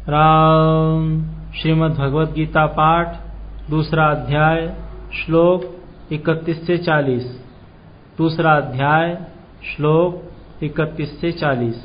राम। श्रीमद् भगवद गीता पाठ, दूसरा अध्याय, श्लोक 31 से 40। दूसरा अध्याय, श्लोक 31 से 40।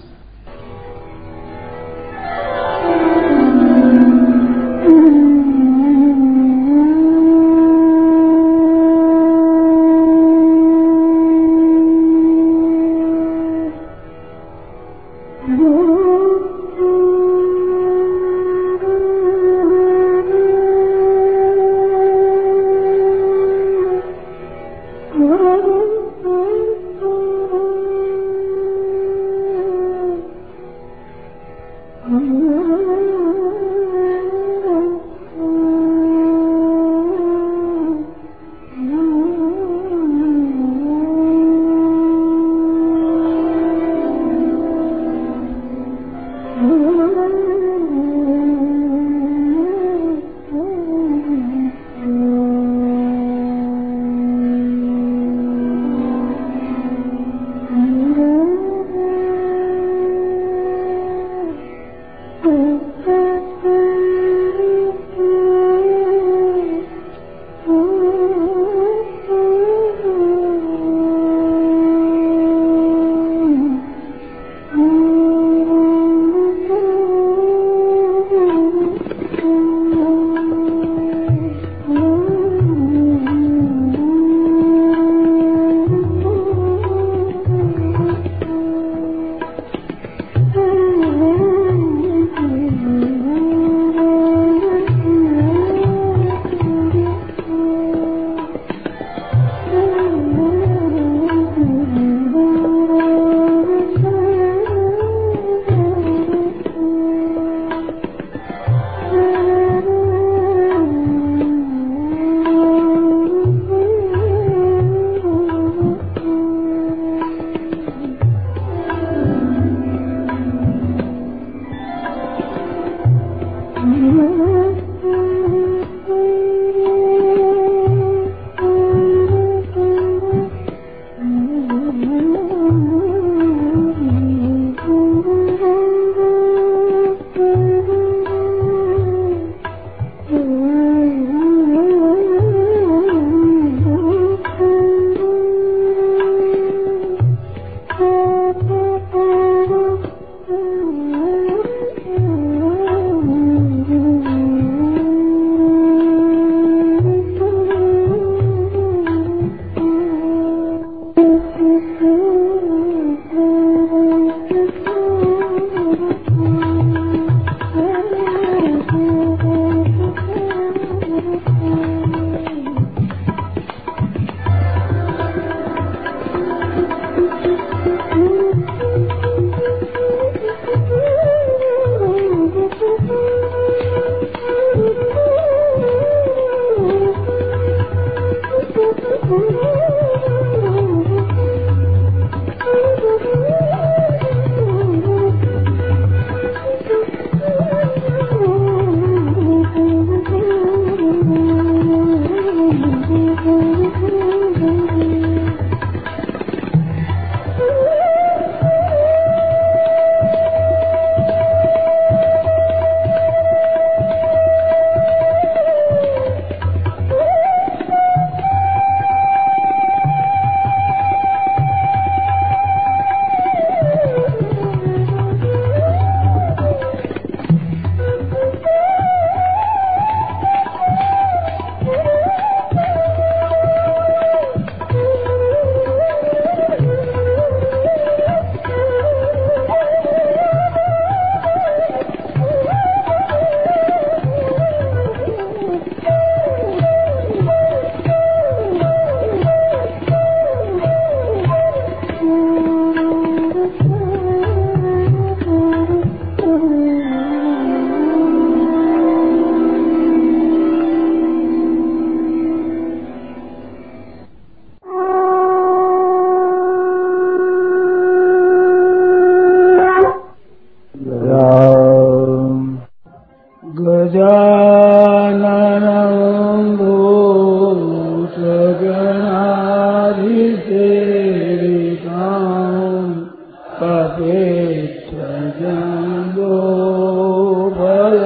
पपेक्षजम्बो बल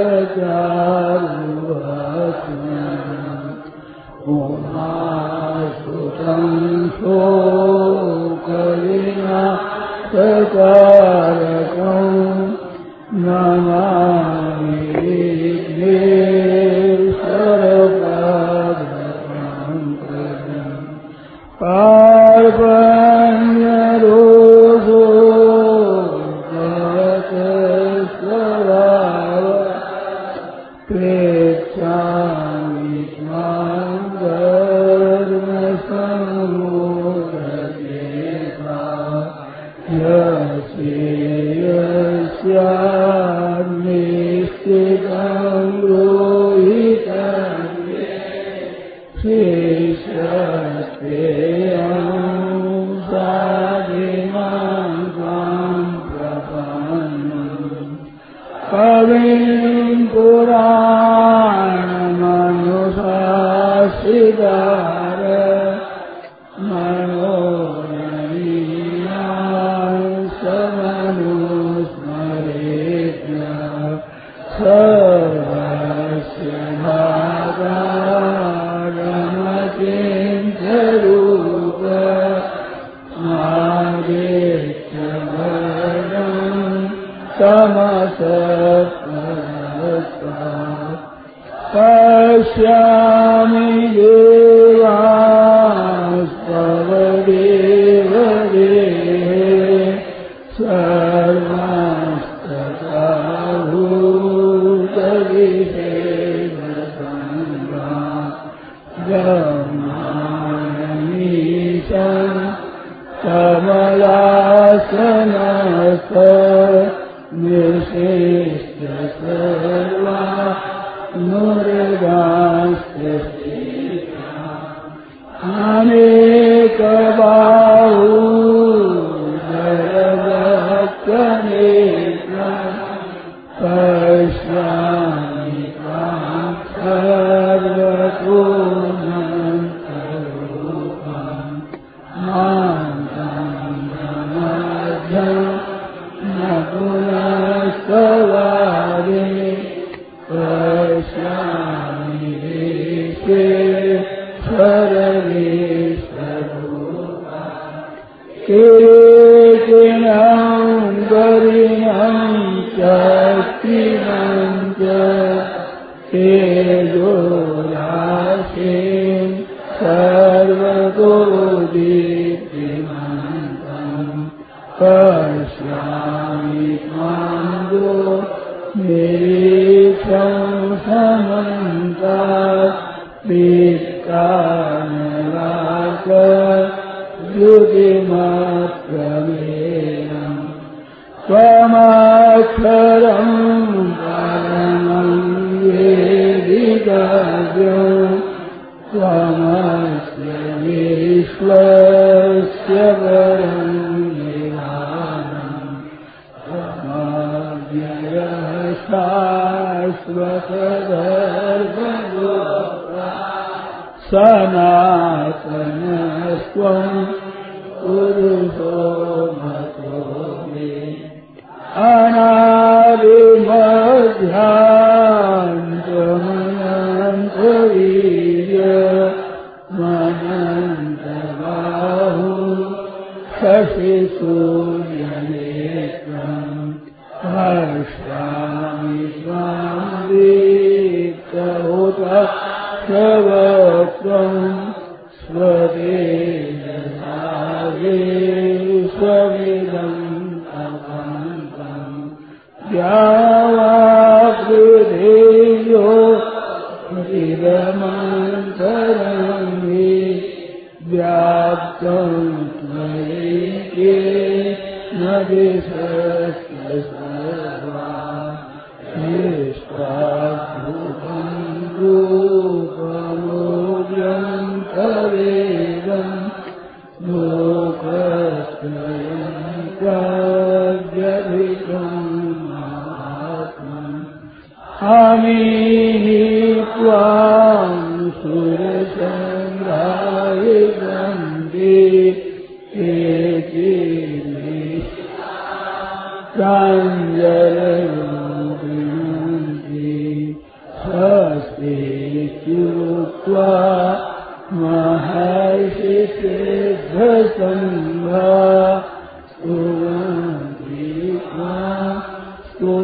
स्तुति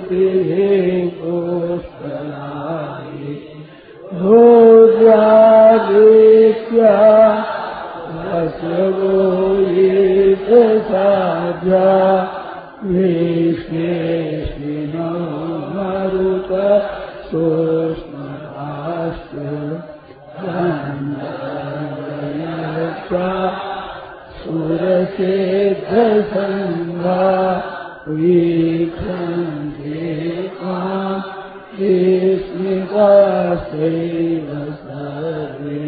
पुष्कराणि रुद्रादित्या वसवोयितसाध्या विश्वेश्विनो मरुत सोष्मभास्तु गन्धर्वयक्षा सुरसेद्धसङ्घा वीक्षन्ते त्वां विस्मितास्तैव सर्वे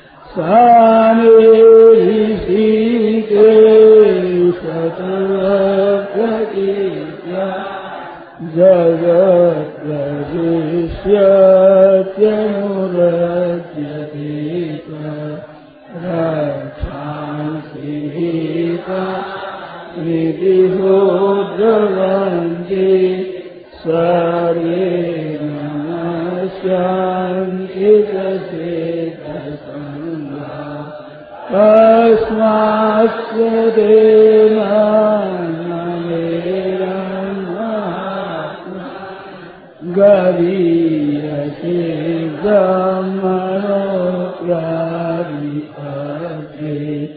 सानिधिकेशतप्रतीत्या जगत्प्रविश्यत्यनुरज्यते रक्षांसि गीता विधिहोद्रवन्ति सर्वे नमस्यान्ति तसेतसङ्गा तस्मात् गरीयसे ब्रह्मणोऽप्यादिपत्रे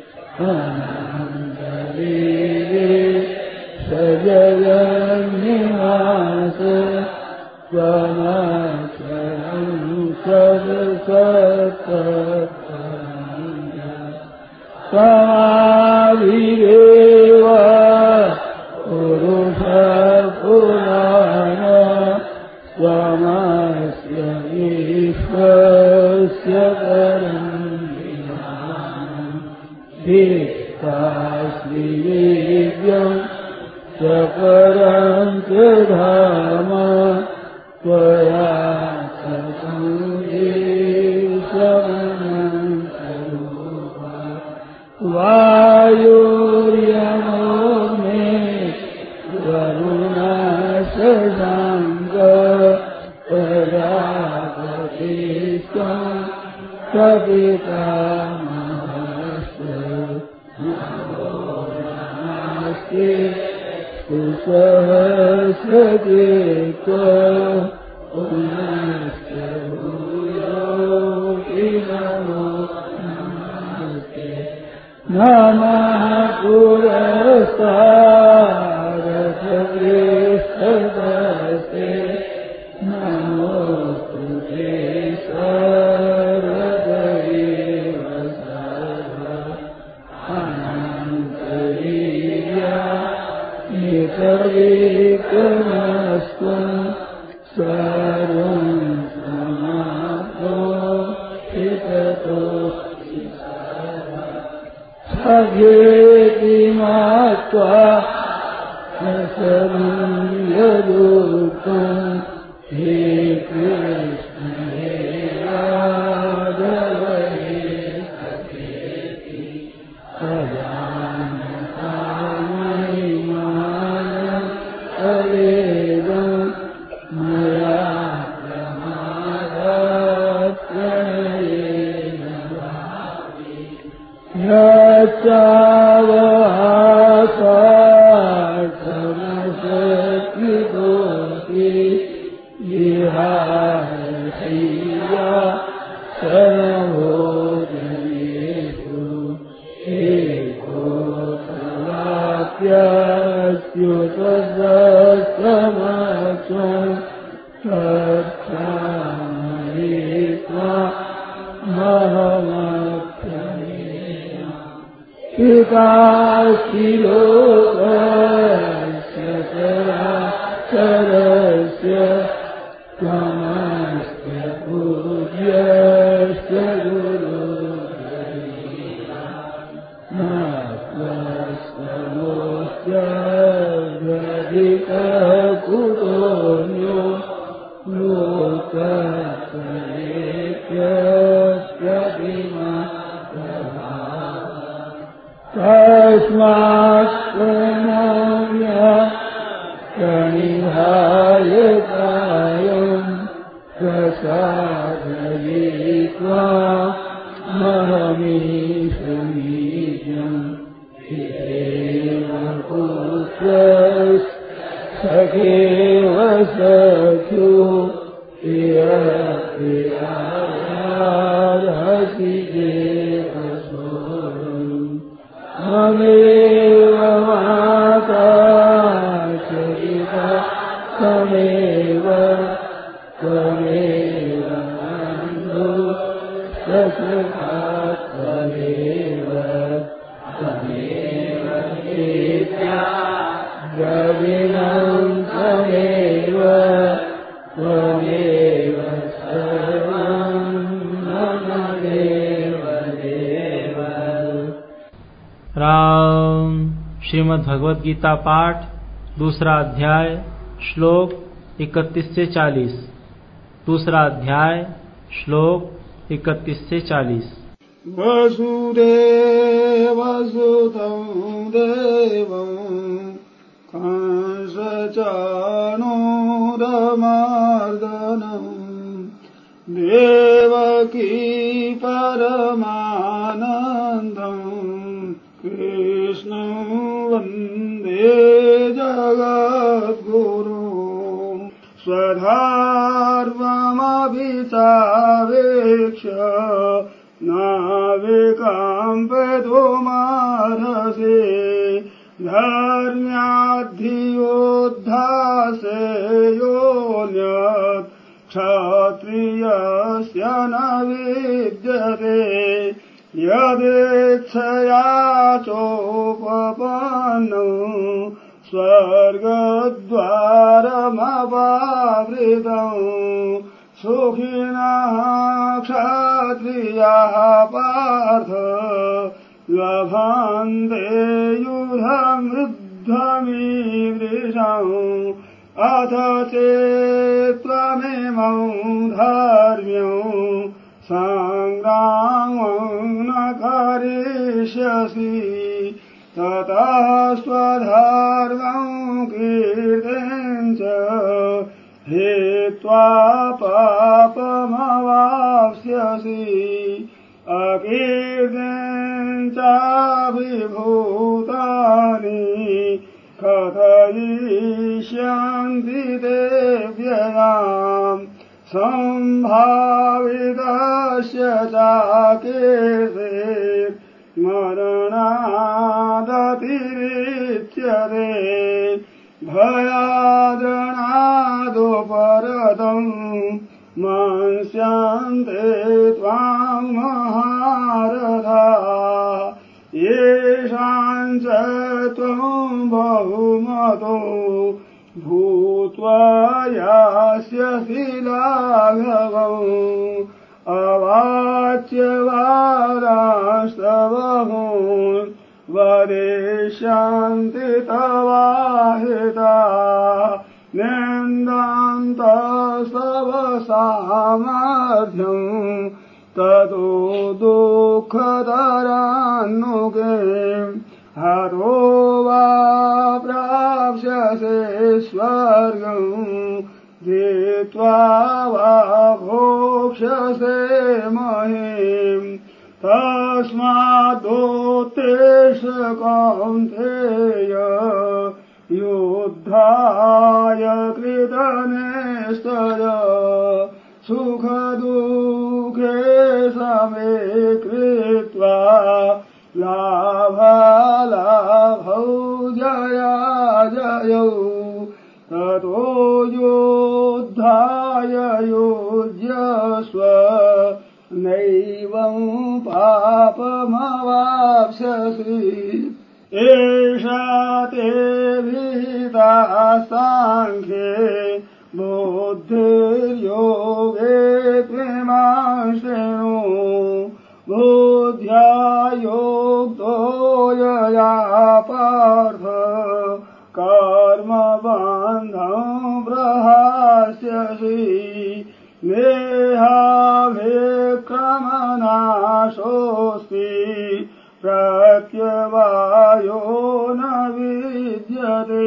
अनन्तवीरे सजगन्निवास त्वमक्षरं त्वमाविरेव पुरुषपुराण त्वमस्य विश्वस्य परं विधानं धिक्कास्मि वेद्यं च परं च धाम त्वया ततं देशमनन्तरूपा वायुर्यमो मे वरुणशशाङ्क प्रजापतिस्त्वं सपितामहस्य नमस्ते सुसहस्रकेत पुनश्च भूयोऽपि नमो नमस्ते नमः पुरस्तादपृष्ठदस्ते नमोऽस्तु ते सर्वदैव सर्व अनन्तवीर्या निर्विघ्नस्त्वं सर्वं समाप्तो हिततोऽस्मि सखेति मत्वा सर्वं यदुक्तं हे कृष्ण हे यादव हे सखेति अजानता महिमानं तवेदं मया प्रमादात् प्रणयेन भावि यच्चावहासार्थमशक्तिदोषि विहारशय्या सर्वभूतेषु एकोऽप्याच्युतसहस्रमक्षं तच्छामहि त्वामहमप्यमेव पितासि लोकस्य चराचरस्य त्वमस्य पूज्यस्य गुरुर्गरीया न त्वस्मोऽस्त्यधिककुतोऽन्यो लोकत्रयेऽप्यधिमा तस्मात् प्रणम्य प्रणिधाय कायं प्रसादयित्वा महमीशमीजं हितेव पुत्रः सखेव स चक्षु प्रियप्रियारसि देवसोऽहम् त्वमेव माता च पिता त्वमेव त्वमेव बन्धुः सखा त्वमेव त्वमेव विद्या द्रविणं त्वमेव त्वमेव सर्वं मम देव देव। राम श्रीमद् भगवद गीता पाठ दूसरा अध्याय श्लोक 31 से 40। दूसरा अध्याय श्लोक 31 से 40। वसुदेवसुतं देवं कंसचाणूरमर्दनं देवकी परमानन्दं कृष्णं वन्दे जगद्गुरुं स्वधर्ममभिचावेक्ष्य नाविकाम्पतुमार्हसे धर्म्याद्धियोद्धासे योऽन्यत् क्षत्रियस्य न विद्यते यदेच्छया चोपपन्नो स्वर्गद्वारमपावृतम् सुखिनः क्षत्रियाः पार्थ लभन्ते युधमृद्धमीदृशम् अथ चेत्त्वमिमं धर्म्यं सङ्ग्रामं न करिष्यसि ततः स्वधर्मं कीर्तिं च हित्वा पापमवाप्स्यसि अकीर्तिं चाभिभूतानि कथयिष्यन्ति ते व्ययाम् सम्भावितस्य चाकीर्तिर्मरणादतिरिच्यते भयाद्रणादुपरतं मंस्यन्ते त्वां महारथा येषां च त्वं बहुमतो भूत्वा यास्यसि लाघवम् अवाच्यवादांस्तवहून् वदिष्यन्ति तवाहिता निन्दान्तस्तव सामर्थ्यम् ततो दुःखतरान्नुके हतो वा प्राप्स्यसे स्वर्गम् जित्वा वा भोक्ष्यसे महीम् तस्मादुत्तिष्ठ कौन्तेय युद्धाय कृतनिश्चय सुखदुःखे समे कृत्वा लाभालाभौ जयाजयौ ततो युद्धाय युज्यस्व नैवं पापमवाप्स्यसि एषा ते विहिता साङ्ख्ये बुद्धिर्योगे त्विमां शृणु बुद्ध्या योक्तो यया पार्थ कर्मबन्धं प्रहास्यसि नेहाभिक्रमनाशोऽस्ति प्रत्यवायो न विद्यते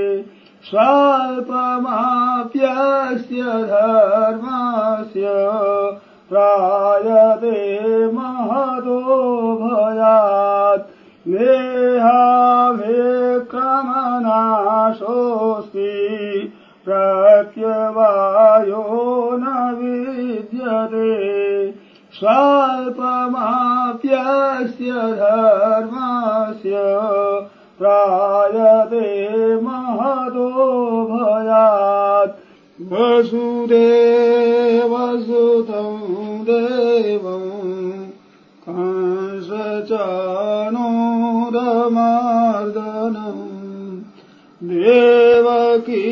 स्वल्पमाप्यस्य धर्मस्य त्रायते महतो भयात् नेहाभिक्रमनाशोऽस्ति प्रत्यवायो सेवायो न विद्यते स्वल्पमाप्यस्य धर्मस्य त्रायते महतो भयात् वसुदेवसुतं देवम् कंसचाणूरमर्दनम् देवकी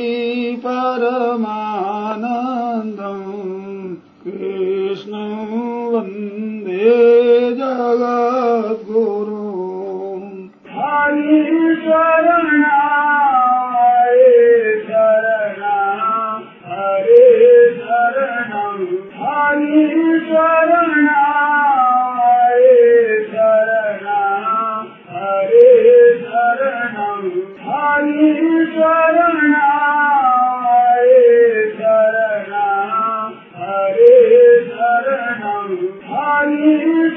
परमानन्दम् कृष्णं वन्दे जगद्गुरुम् हरि शरणाय शरणं हरे शरणं हरि शरणाय शरणं हरे शरणं हरि शरणाय शरणं हरे शरणं हरि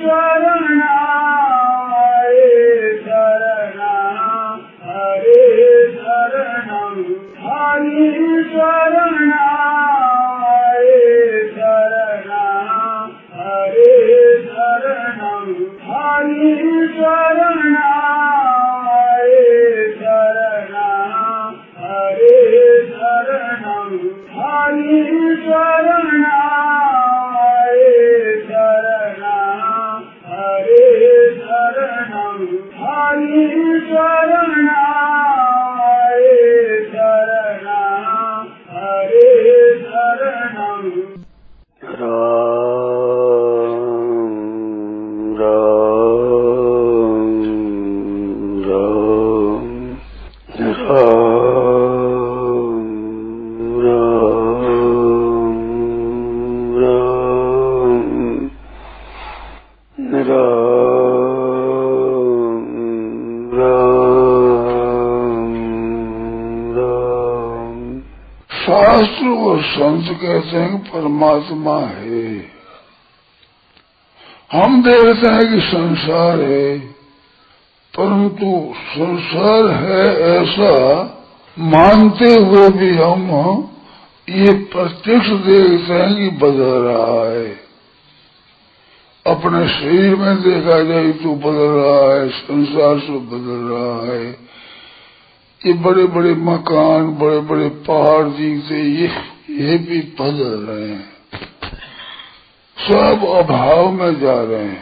शरणाय शरणं हरे शरणं हरि शरणाय शरणं हरे शरणं हरि शरणाय शरणं हरे शरणं हरि शरणाय शरणं हरे शरणं हरि शरणाय शरणं हरे शरणं राम शास्त्र और संत कहते हैं कि परमात्मा है। हम देखते हैं कि संसार है, परंतु संसार है ऐसा मानते हुए भी हम ये प्रत्यक्ष देखते हैं कि बदल रहा है। अपने शरीर में देखा जाए तो बदल रहा है, संसार से बदल रहा है। ये बड़े बड़े मकान, बड़े बड़े पहाड़ दिखते, ये भी बदल रहे हैं, सब अभाव में जा रहे हैं।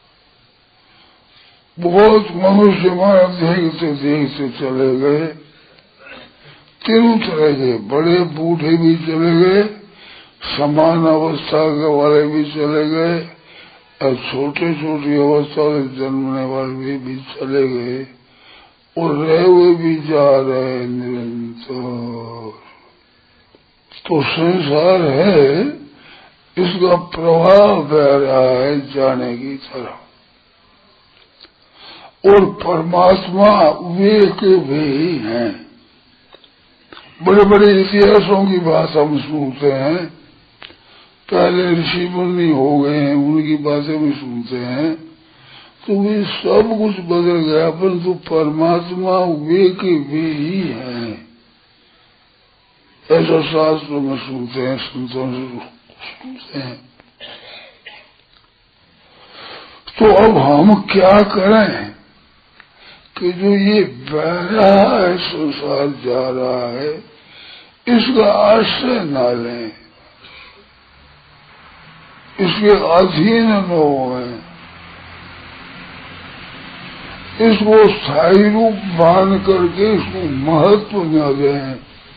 बहुत मनुष्य वहां देखते देखते चले गए, तीनों चले गए, बड़े बूढ़े भी चले गए, समान अवस्था के वाले भी चले गए, और छोटे छोटी अवस्था में जन्मने वाले भी चले गए, और रहे हुए भी जा रहे हैं निरंतर। तो संसार है, इसका प्रभाव बह रहा है जाने की तरफ। और परमात्मा वे के वे ही हैं। बड़े बड़े इतिहासों की बात हम सुनते हैं, पहले ऋषि मुनि हो गए हैं, उनकी बातें भी सुनते हैं, तो वे सब कुछ बदल गया, परंतु परमात्मा वे के वे ही हैं, ऐसा शास्त्रों में सुनते हैं, संतों से सुनते हैं। तो अब हम क्या करें कि जो ये बह रहा है, संसार जा रहा है, इसका आश्रय न लें, इसके अधीन न हों, इसको स्थायी रूप मान करके इसको महत्व न दें,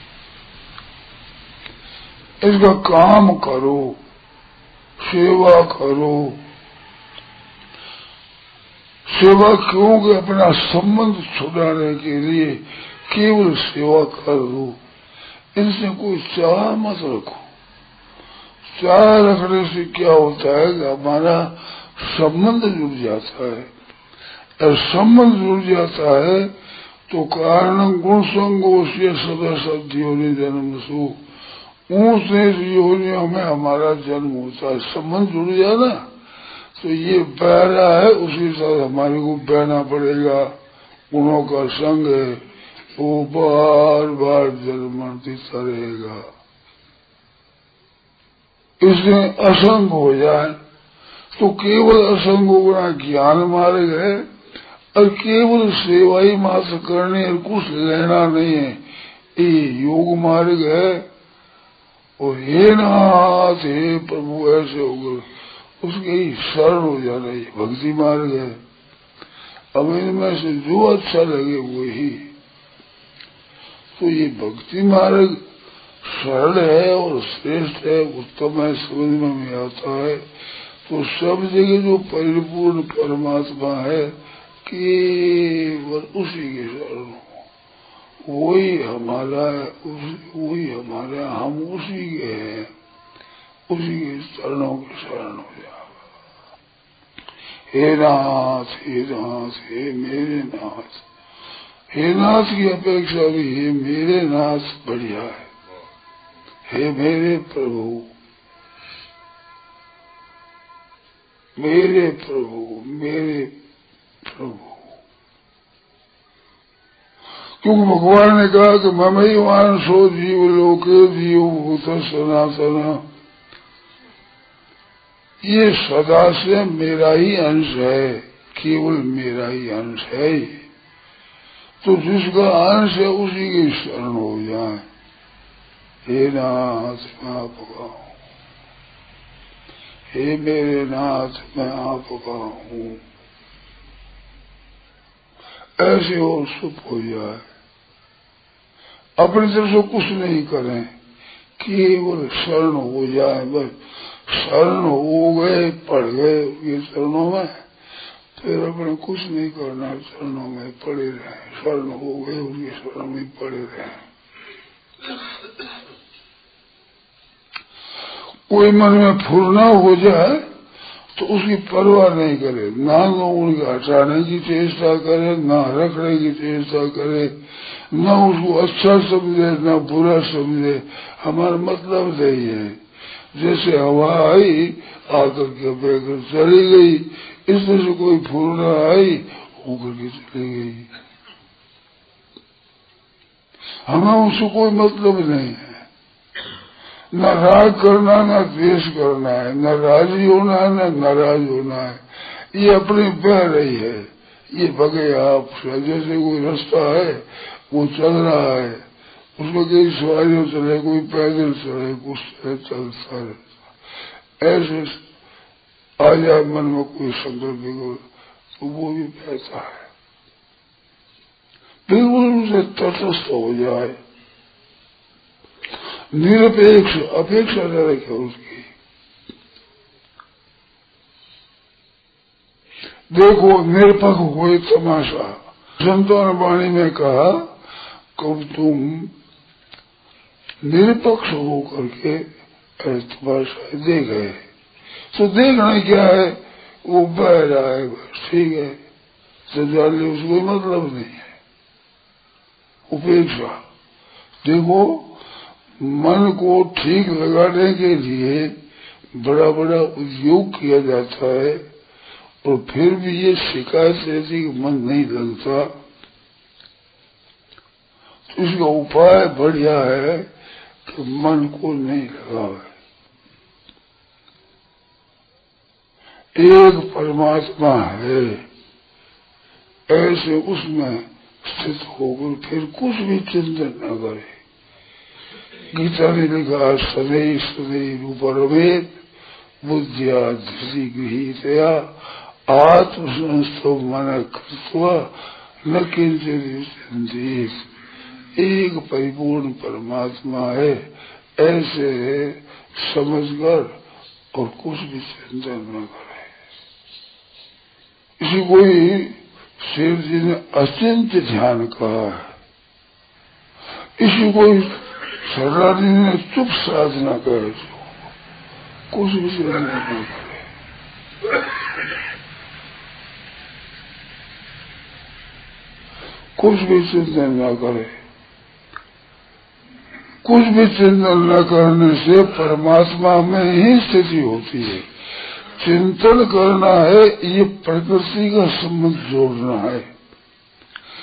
इसका काम करो, सेवा करो। सेवा क्योंकि अपना संबंध छुड़ाने के लिए केवल सेवा कर दो, इनसे कोई चाह मत रखो। चाह रखने से क्या होता है कि हमारा संबंध जुड़ जाता है, और संबंध जुड़ जाता है तो कारण गुण संगोष्य सदा सद्यों ने जन्म सु, ऊंच नीच योनियों में हमारा जन्म होता है। संबंध जुड़ जाए ना, तो ये बह रहा है, उसी साथ हमारे को बहना पड़ेगा। गुणों का संग है, वो बार बार जन्म देता रहेगा। इसमें असंग हो जाए तो केवल असंग होना ज्ञान मार्ग है, और केवल सेवा ही मात्र करने और कुछ लेना नहीं है, ये योग मार्ग है। और हे नाथ हे प्रभु ऐसे होगा, उसके ही शरण हो जाना, ये भक्ति मार्ग है। अब इनमें से जो अच्छा लगे वही, तो ये भक्ति मार्ग सरल है और श्रेष्ठ है, उत्तम है, समझ में आता है। तो सब जगह जो परिपूर्ण परमात्मा है, केवल उसी के शरण हो, वही हमारा है, वही हमारा, हम उसी के हैं, उसी के चरणों के शरण हो जाएगा। हे नाथ हे नाथ हे मेरे नाथ, हे नाथ की अपेक्षा भी हे मेरे नाथ बढ़िया है। हे मेरे प्रभु, मेरे प्रभु, मेरे प्रभु, क्योंकि भगवान ने कहा कि ममई वांशो जीव लोके जीव भूत सनातन, ये सदा से मेरा ही अंश है, केवल मेरा ही अंश है। तो जिसका अंश है उसी की शरण हो जाए। हे नाथ मैं आपका हूँ, हे मेरे नाथ मैं आपका हूँ, ऐसे हो सुख हो जाए। अपनी तरफ से कुछ नहीं करें, केवल शरण हो जाए, बस शरण हो गए, पड़ गए ये चरणों में, फिर अपने कुछ नहीं करना, चरणों में पड़े रहे, शरण हो गए उनके शरण में पड़े रहे। कोई मन में फूरना हो जाए तो उसकी परवाह नहीं करे, ना उनके हटाने की चेष्टा करे, ना रखने की चेष्टा करे, न उसको अच्छा समझे न बुरा समझे, हमारा मतलब नहीं है। जैसे हवा आई आकर के बहकर चली गई, इसमें से कोई फूरना आई होकर के चली गई, हमें उसको कोई मतलब नहीं है। न राग करना न द्वेष करना है, न राजी होना है न नाराज होना है, ये अपनी बह रही है, ये बगे आप। जैसे कोई रास्ता है वो चल रहा है, उसमें कई सवारियों चले, कोई पैदल चले, कुछ चलता रहता, ऐसे आ जाए मन में कोई संकल्प तो वो भी बहता है, बिल्कुल उसे तटस्थ हो जाए, निरपेक्ष, अपेक्षा न रखे उसकी। देखो निरपक्ष हुए तमाशा, संतों ने वाणी में कहा कब तुम निरपक्ष हो करके तमाशा देखे, तो देखना क्या है, वो बह रहा है बस, ठीक है, सजाने उसको मतलब नहीं है। उपेक्षा, देखो मन को ठीक लगाने के लिए बड़ा बड़ा उद्योग किया जाता है, और फिर भी ये शिकायत रहती कि मन नहीं लगता, तो इसका उपाय बढ़िया है कि मन को नहीं लगावे। एक परमात्मा है, ऐसे उसमें स्थित होकर फिर कुछ भी चिंतन न करे। गीता ने लिखा सदैव सदैव रूपरवेद बुद्धिया धृति गृहीतया आत्मसंस्थो मन कृत्वा न किंचित। एक परिपूर्ण परमात्मा है, ऐसे समझकर और कुछ भी चिंतन न करे। इसी कोई शिव जी ने अचिंत ध्यान कहा है, इसी कोई सरला जी ने चुप साधना करे, कुछ भी चिंतन न करे। कुछ भी चिंतन न करे, कुछ भी चिंतन न करने से परमात्मा में ही स्थिति होती है। चिंतन करना है, ये प्रकृति का संबंध जोड़ना है,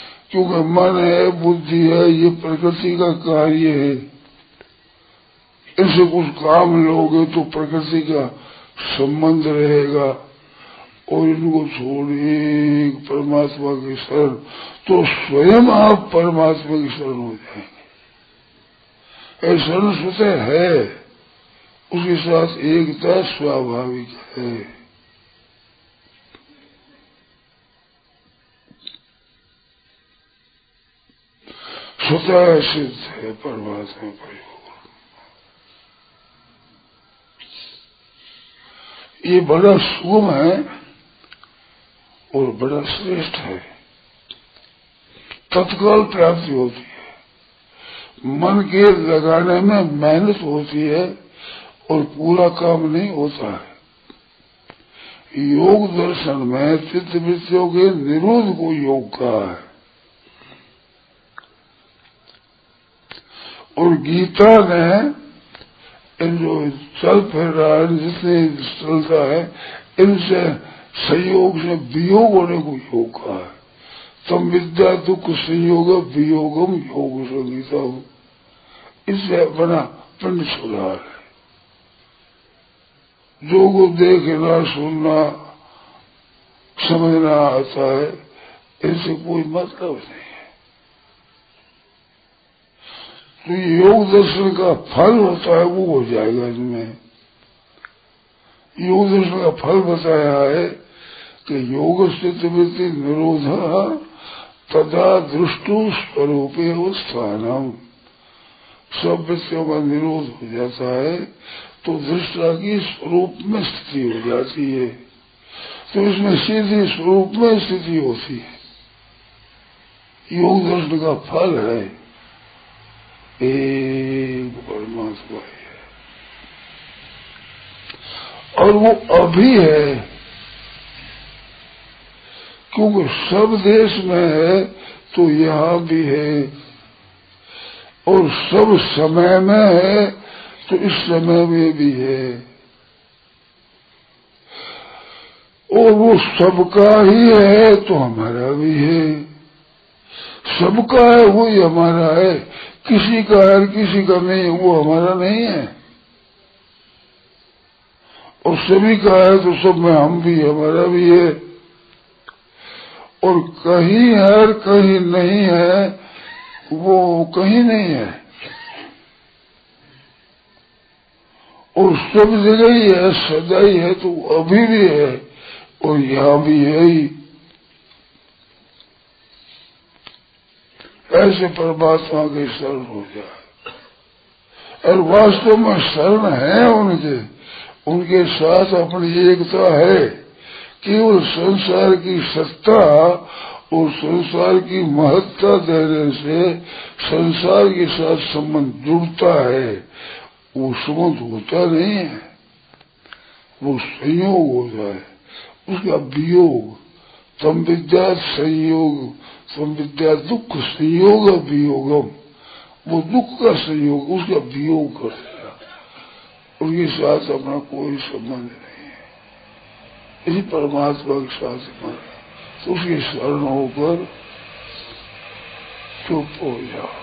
क्योंकि मन है बुद्धि है, ये प्रकृति का कार्य है। इनसे कुछ काम लोगे तो प्रकृति का संबंध रहेगा, और इनको छोड़िए परमात्मा की शरण, तो स्वयं आप परमात्मा की शरण हो जाएंगे। शरण स्वतः है, उसके साथ एकता स्वाभाविक है। स्वतः सिद्ध है परमात्मा का योग। ये बड़ा सुगम है और बड़ा श्रेष्ठ है। तत्काल प्राप्ति होती है, मन के लगाने में मेहनत होती है और पूरा काम नहीं होता है। योग दर्शन में चित्त वृत्तियों के निरोध को योग कहा है, और गीता ने इन जो चल फिर रहा है, जितने चलता है, इनसे संयोग से वियोग होने को योग कहा है। तम विद्या दुख संयोग वियोगम योग संगीता, इससे बना पिंड सुधार है। जो को देखना सुनना समझना आता है, इससे कोई मतलब नहीं है। तो योग दर्शन का फल होता है, वो हो जाएगा इसमें। योग दर्शन का फल बताया है कि योग स्थित वृत्ति निरोध तथा दृष्टु स्वरूपे स्थानम, सब वृत्तियों का निरोध हो जाता है तो दृष्टा की स्वरूप में स्थिति हो जाती है। तो इसमें सीधी स्वरूप में स्थिति होती है। योग दर्शन का फल है एक परमात्मा है, और वो अभी है, क्योंकि सब देश में है तो यहाँ भी है, और सब समय में है तो इस समय में भी है, और वो सबका ही है तो हमारा भी है। सबका है वो ही हमारा है, किसी का है किसी का नहीं है, वो हमारा नहीं है। और सभी का है तो सब में हम भी, हमारा भी है। और कहीं है कहीं नहीं है, वो कहीं नहीं है, और सब जगह ही है, सदा ही है, तो अभी भी है और यहाँ भी है ही। ऐसे परमात्मा के शरण हो जाए, और वास्तव में शरण है उनके साथ अपनी एकता है। केवल संसार की सत्ता और संसार की महत्ता देने से संसार के साथ संबंध जुड़ता है, वो संबंध होता नहीं है, वो संयोग होता है, उसका वियोग। तम विद्या संयोग, तम विद्या दुख संयोग वियोगम, वो दुख का संयोग, उसका वियोग कर दिया, उनके साथ अपना कोई संबंध नहीं है। इसी परमात्मा के साथ हमारा, तो उसकी शरण होकर चुप हो जाओ।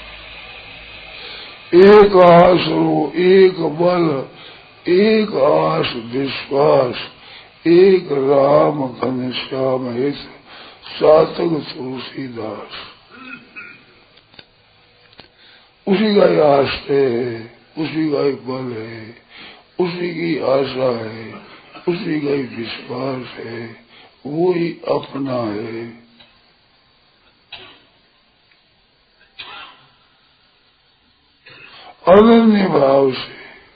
एक आस रो, एक बल, एक आस विश्वास, एक राम घनश्याम हित, सातक तुलसीदास। उसी का ही आश्रय है, उसी का ही बल है, उसी की आशा है, उसी का ही विश्वास है, वो ही अपना है। अनन्य भाव से,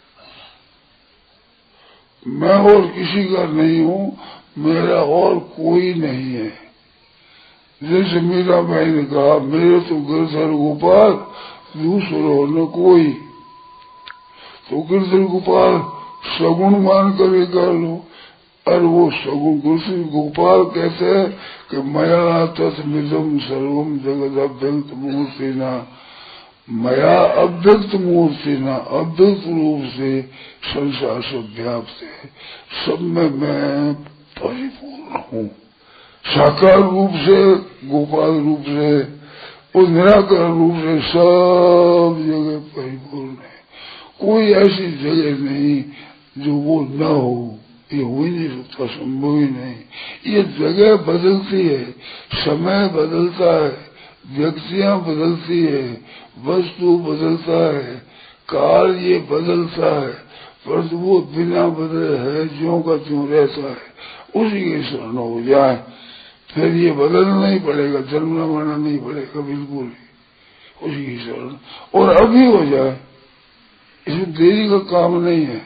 मैं और किसी का नहीं हूँ, मेरा और कोई नहीं है। जैसे मीरा भाई ने कहा, मेरे तो गिरधर गोपाल दूसरों न कोई, तो गिरधर गोपाल सगुण मान कर कर लो। और वो सगुण गिरधर गोपाल कहते हैं कि मया तत्मिदम सर्वम जगत अव्यक्त मूर्ति ना, मया अव्यक्त मूर्ति ना, अव्यक्त रूप से संसार से व्याप्त है, सब में मैं परिपूर्ण हूँ। साकार रूप से, गोपाल रूप से और निराकार रूप से सब जगह परिपूर्ण है, कोई ऐसी जगह नहीं जो वो न हो, ये हो ही नहीं सकता, संभव ही नहीं। ये जगह बदलती है, समय बदलता है, व्यक्तियां बदलती है, वस्तु बदलता है, काल ये बदलता है, परंतु वो बिना बदले है, ज्यों का त्यों रहता है। उसी की शरण हो जाए, फिर ये बदलना ही पड़ेगा, जन्मना मरना नहीं पड़ेगा, बिल्कुल ही उसी की शरण। और अभी हो जाए, इसमें देरी का काम नहीं है।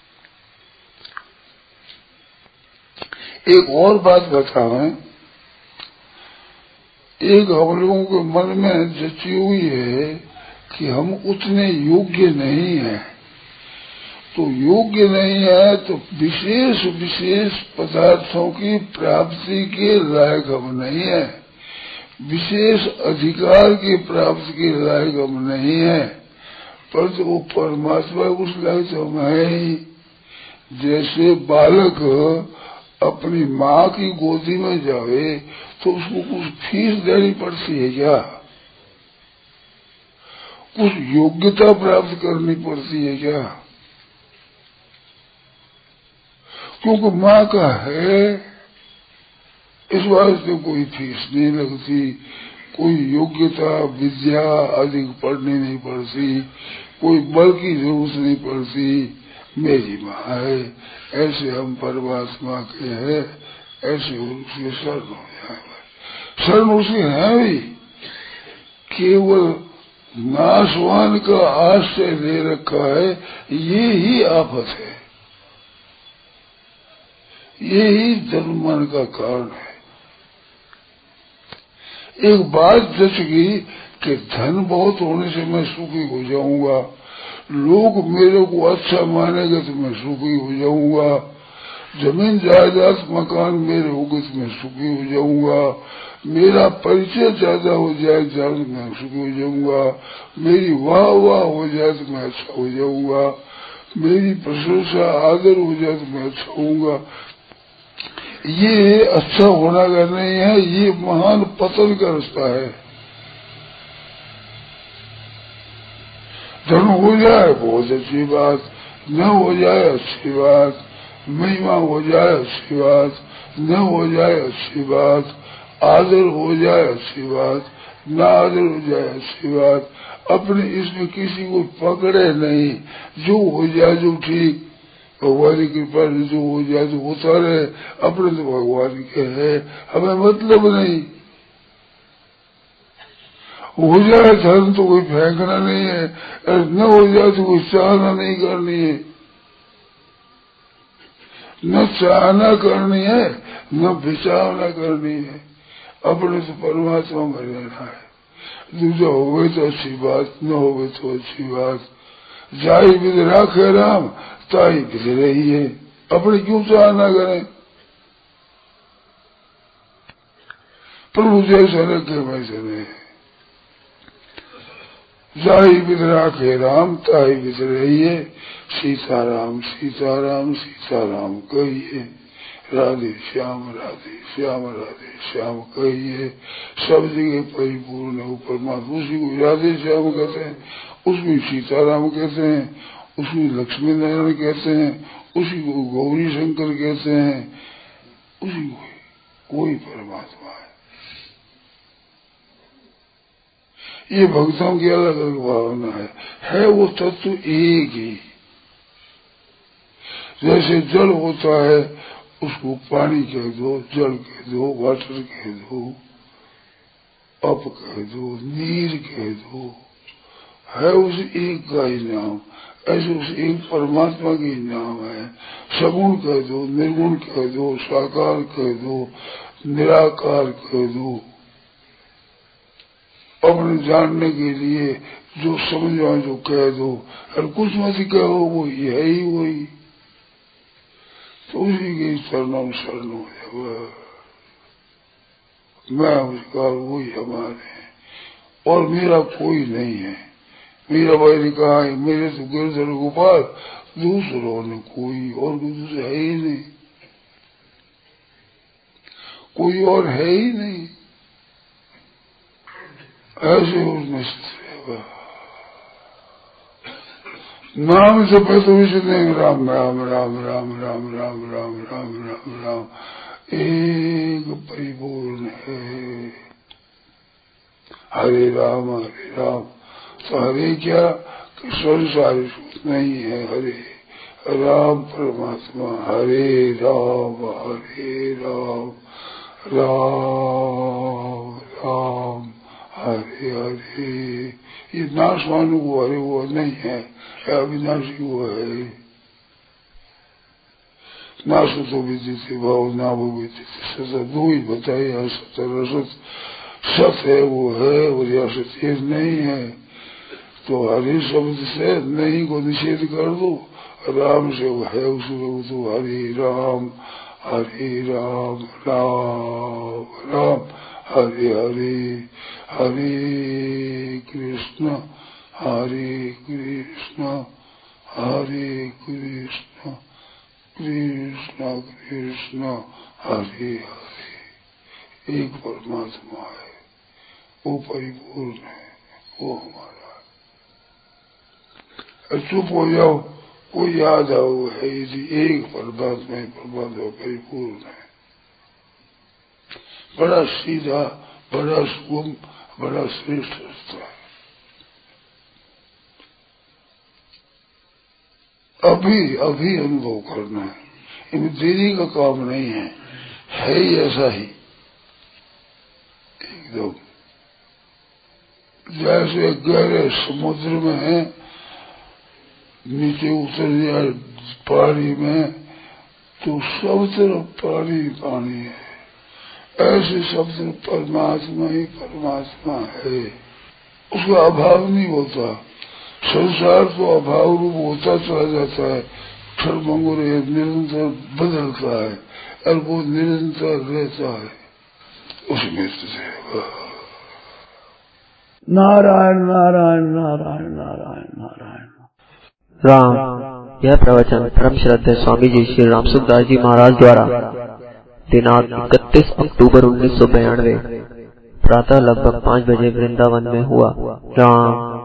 एक और बात बताएं, एक हम लोगों के मन में जची हुई है कि हम उतने योग्य नहीं हैं। तो योग्य नहीं है तो विशेष विशेष पदार्थों की प्राप्ति के लायक हम नहीं है, विशेष अधिकार की प्राप्ति के लायक हम नहीं है, परंतु वो परमात्मा उस लायक हम है ही। जैसे बालक अपनी माँ की गोदी में जावे तो उसको कुछ फीस देनी पड़ती है क्या? कुछ योग्यता प्राप्त करनी पड़ती है क्या? क्योंकि माँ का है, इस वास्ते कोई फीस नहीं लगती, कोई योग्यता विद्या अधिक पढ़नी नहीं पड़ती, कोई बल की जरूरत नहीं पड़ती, मेरी माँ है। ऐसे हम परमात्मा के हैं, ऐसे उसके शरण हो जाए। शरण उसे है भी, केवल नाशवान का आश्रय ले रखा है, ये ही आफत है, ये ही जन्म मरण का कारण है। एक बात जच गई कि धन बहुत होने से मैं सुखी हो जाऊंगा, लोग मेरे को अच्छा मानेंगे तो मैं सुखी हो जाऊंगा, जमीन जायदाद मकान मेरे होंगे तो मैं सुखी हो जाऊंगा, मेरा परिचय ज्यादा हो जाए तो मैं सुखी हो जाऊंगा, मेरी वाह वाह हो जाए तो मैं अच्छा हो जाऊंगा, मेरी प्रशंसा आदर हो जाए तो मैं अच्छा होऊंगा। ये अच्छा होना का नहीं है, ये महान पतन का रास्ता है। धन हो जाए बहुत अच्छी बात, न हो जाए अच्छी बात, महिमा हो जाए अच्छी बात, न हो जाए अच्छी बात, आदर हो जाए अच्छी बात, न आदर हो जाए अच्छी बात। अपने इसमें किसी को पकड़े नहीं, जो हो जाए जो ठीक, भगवान की कृपा से जो हो जाए तो होता रहे, अपने तो भगवान के है, हमें मतलब नहीं। हो जाए धर्म तो कोई फेंकना नहीं है, न हो जाए तो कोई चाहना नहीं करनी है, न चाहना करनी है, न विचारना करनी है, अपने से परमात्मा में रहना है। दूसरा हो गई तो अच्छी बात, न हो गई तो अच्छी बात। जाई विध राखे राम, ताई विध रही है, अपने क्यों चाहना करें? प्रभु जैसा रखे वैसे नहीं। जाई विध राखे राम, ताई विध रही है, सीताराम सीताराम सीताराम कहिए, राधे श्याम राधे श्याम राधे श्याम कहिए। सब जगह परिपूर्ण है परमात्मा, उसी को राधे श्याम कहते हैं, उसको सीताराम कहते हैं, उसी लक्ष्मी नारायण कहते हैं, उसी को गौरी शंकर कहते हैं, उसी को कोई परमात्मा है। ये भक्तों की अलग अलग भावना है वो तत्व एक ही। जैसे जल होता है उसको पानी कह दो, जल कह दो, वाटर कह दो, अप कह दो, नीर कह दो, है उस एक का ही नाम। ऐसे उस एक परमात्मा की नाम है। सगुण कह दो, निर्गुण कह दो, साकार कह दो, निराकार कह दो, अपने जानने के लिए जो समझो जो कह दो, और कुछ मत कहो वो है ही वही, तो उसी के शरण शरण हो जाएगा। मैं उसका वही हमारे हैं, और मेरा कोई नहीं है। मेरा भाई ने कहा है मेरे तो गिरधर गोपाल, दूसरों ने कोई और दूसरे है ही नहीं, कोई और है ही नहीं। ऐसे उसमें नाम से तो विषय नहीं, राम राम राम राम राम राम राम राम राम राम एक परिपूर्ण है। हरे राम तो हरे क्या कृष्ण सारी सूत नहीं है, हरे राम परमात्मा, हरे राम राम राम हरे हरे। ये नाशवानु को हरे वो नहीं है, अविनाशी वो है। नाश तो विदित भाव ना वो विदित सत दो ही बताया, सत रसत सत है वो है और यह सत्य नहीं है। तो हरि शब्द से नहीं को निषेध कर दो, राम से वो है उसमें तो हरे राम राम राम हरे हरे हरे कृष्ण कृष्ण कृष्ण कृष्ण हरे हरे। एक परमात्मा है, वो परिपूर्ण है, वो हमारा। चुप हो जाओ, कोई याद आओ है यदि एक परमात्मा परिपूर्ण है। बड़ा सीधा, बड़ा सुगम, बड़ा श्रेष्ठ रास्ता है। अभी अनुभव करना है, इनमें देरी का काम नहीं है ही ऐसा ही एकदम। जैसे गहरे समुद्र में है, नीचे उतर जाए पानी में तो सब तरफ पानी पानी है, ऐसे सब तरफ परमात्मा ही परमात्मा है, उसका अभाव नहीं होता। संसार तो अभाव रूप होता चला जाता है, क्षणभंगुर निरंतर बदलता है और वो निरंतर रहता है, उसमें नारायण नारायण नारायण नारायण नारायण। राम। यह प्रवचन परम श्रद्धेय स्वामी जी श्री रामसुखदास जी महाराज द्वारा दिनांक 31 अक्टूबर 1992 प्रातः लगभग 5 बजे वृंदावन में हुआ। राम।